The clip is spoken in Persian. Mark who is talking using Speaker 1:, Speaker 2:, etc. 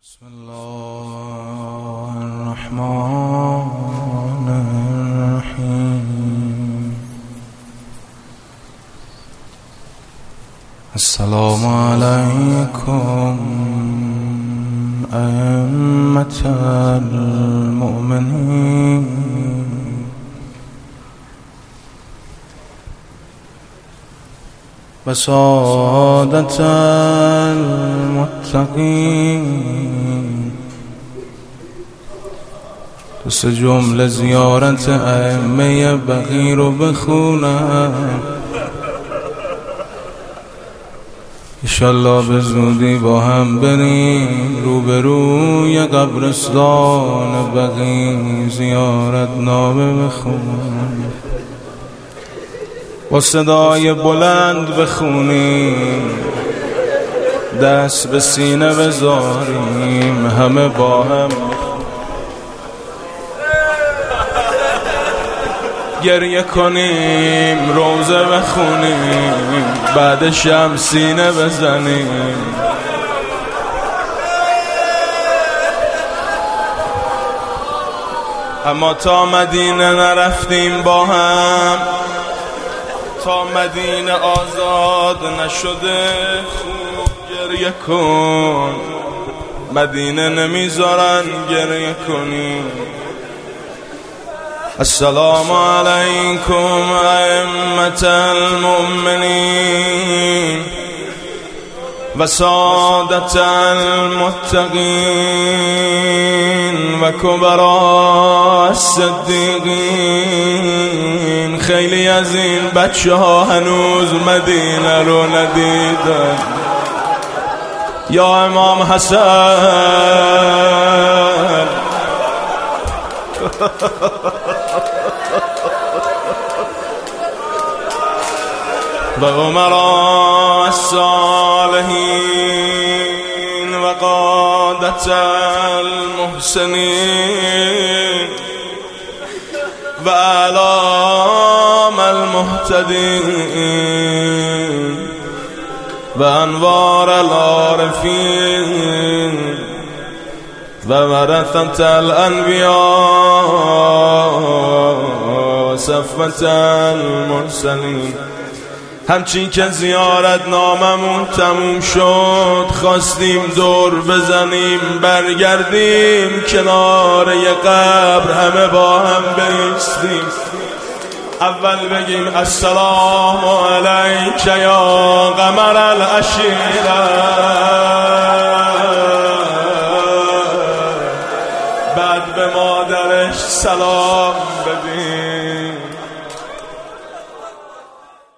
Speaker 1: بسم الله الرحمن الرحیم. السلام علیکم ائمة المؤمنین و سادة المتقین. دست جمله زیارت ائمه بقی رو بخونم، انشالله به زودی با هم بریم روبروی قبرستان بقی زیارت نامه بخونم، با صدای بلند بخونیم، دست به سینه بذاریم، همه با هم گریه کنیم، روزه بخونیم، بعدش هم سینه بزنیم. اما تا مدینه نرفتیم با هم، تا مدینه آزاد نشده، خوب گریه کن، مدینه نمیذارن گریه کنی. السلام علیکم ائمة المؤمنین و سادة المتقین و کبراء الصدیقین. خیلی از این بچه ها هنوز مدینه رو ندیدن. یا امام حسن و امراء الصالحین و قادة المحسنین و اعلام المهتدین و انوار العارفین و ورثة الانبیاء و صفوة المرسلین. همچین که زیارت ناممون تموم شد، خواستیم دور بزنیم، برگردیم کنار یه قبر، همه با هم بایستیم. اول بگیم السلام علیک یا قمر العشیره، بعد به مادرش سلام بدیم.